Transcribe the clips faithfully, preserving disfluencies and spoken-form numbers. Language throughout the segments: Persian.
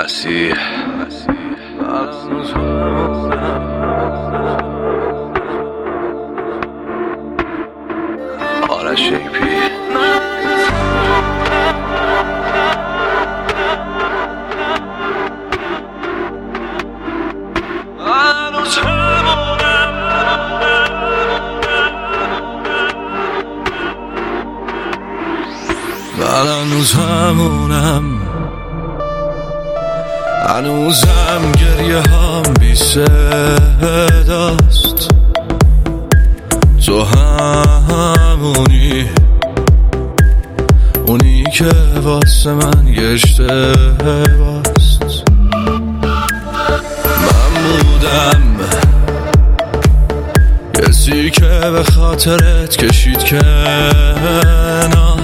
مسیح آرش شیپی من هنوز همونم، هنوزم گریه هم بی صداست. تو همونی، اونی که واسه من یه اشتباست. من بودم کسی که به خاطرت کشید کنار،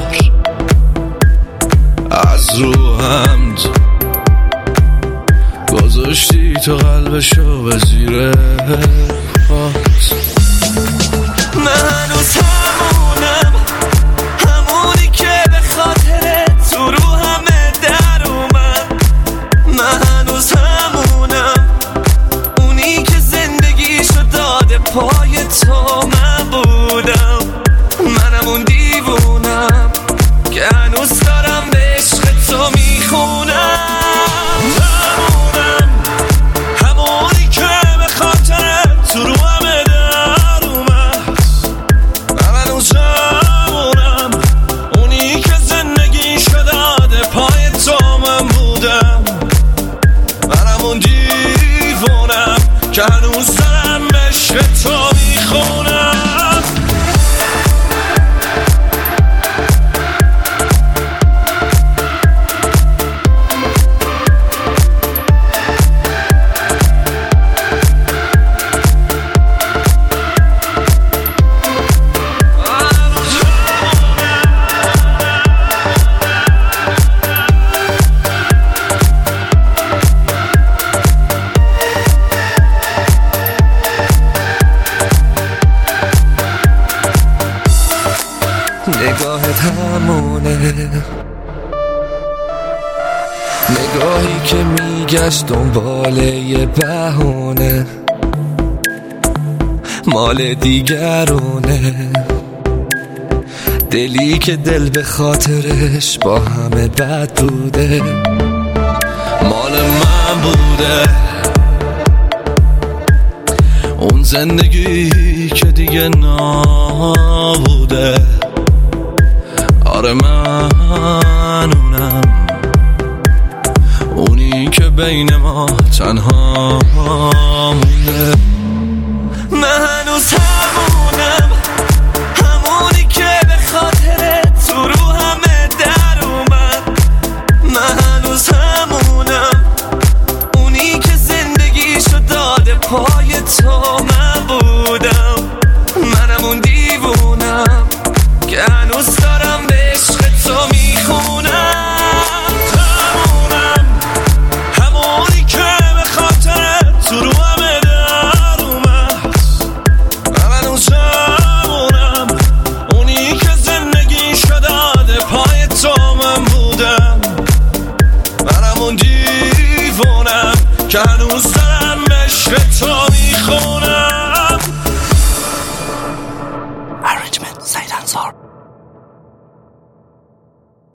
از رو حمد گذاشتی تو قلبشو به زیر پات. من هنوز همونم، همونی که به خاطرت تو رو همه در اومد. من هنوز همونم، اونی که زندگیشو داده پای تو. من بودم، منم اون دیوونم که هنوز دارم به عشق تو میخونم. همونم، همونی که به خاطرت تو رو همه در اومد. من هنوز همونم، اونی که زندگیشو داده پای تو. من بودم، منم اون دیوونم که هنوز دارم به عشق تو میخونم. نگاهت همونه، نگاهی که میگشت دنبال یه بهونه، مال دیگرونه. دلی که دل به خاطرش با همه بد بوده، مال من بوده. اون زندگی که دیگه نا